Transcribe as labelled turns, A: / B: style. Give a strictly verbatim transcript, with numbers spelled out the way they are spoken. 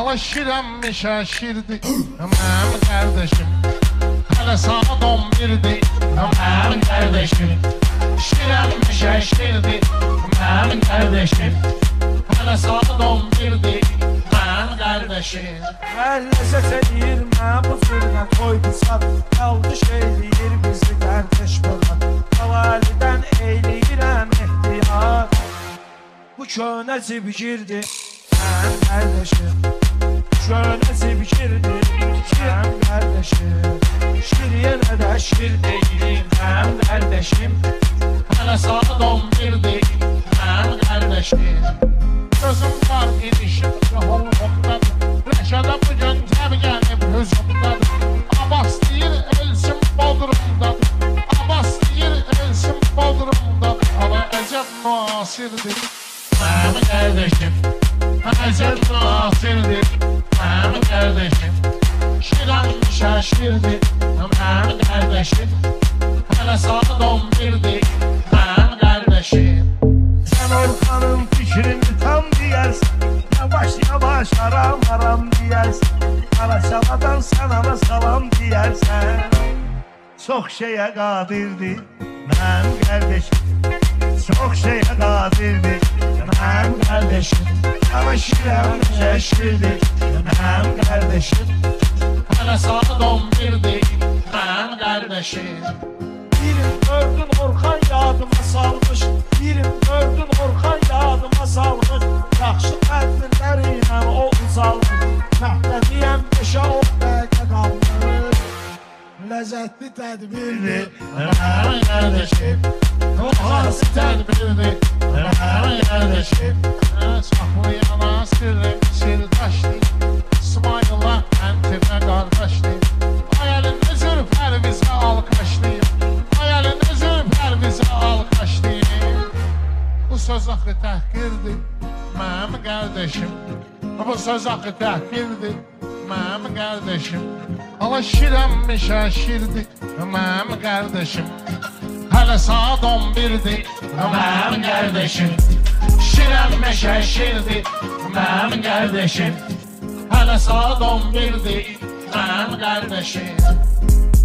A: Hala şiremmi şaşirdi Mənim kardeşim Hala saat on birdi Mənim kardeşim Şiremmi şaşirdi Mənim kardeşim Hala saat on birdi Mənim kardeşim
B: Mən ləzzət edir mən bu zülmə qoydu sat Qaldı şeyləyir bizi qardeş bölmət Havalidən eyləyirəm ehtiyat Bu könə zibgirdi mən qardeşim Könə zibgirdi mən qardeşim Şir yenə də şir deyilim mən qardeşim
A: Hala saat on birdi Mənim kardeşim Gözüm var edişim Yolumdadır Reşada bu gün təbgənim hüzumdadır Abbas deyir ölsün bodrumdadır Abbas deyir ölsün bodrumdadır Hala əcəb müasirdir Mənim kardeşim Əcəb müasirdir Mənim kardeşim Şiran şaşirdi Mənim kardeşim Hala saat on birdi Mənim kardeşim
B: Sen Orhan'ın fikrini tam diyersin Yavaş yavaş aram aram diyersin Alaçaladan sana salam diyersen Çok şeye kadirdi Mənim kardeşim Çok şeye kadirdi Mənim kardeşim Ama şirem şaşırdı Mənim kardeşim
A: Hala saat on birdi Mənim kardeşim
B: Birim gördün Orhan yadıma salmış Birim gördün Orhan yadıma salmış Yaxşı tədbirlərinə o uzalmış Məhdədiyəm beşə o dəqiqə qalmış Ləzzətli tədbirdir
A: Mənim kardeşim O hansı tədbirdir Mənim kardeşim Saxlayan sirri sirdaşdı İsmail'la Əntifə qardaşdı Hayalində zülfər bizə alqaşlayıb Hayalində zülfər bizə alqaşlayıb Bu söz axı təhqirdir Mənim qardeşim Bu söz axı təhqirdir Mənim qardeşim Hala şirəmmi şaşirdi Mənim qardeşim Hələ saat on birdi Mənim qardeşim Şirəmmi şaşirdi Mənim qardeşim Hələ saat on birdi Mənim qardeşim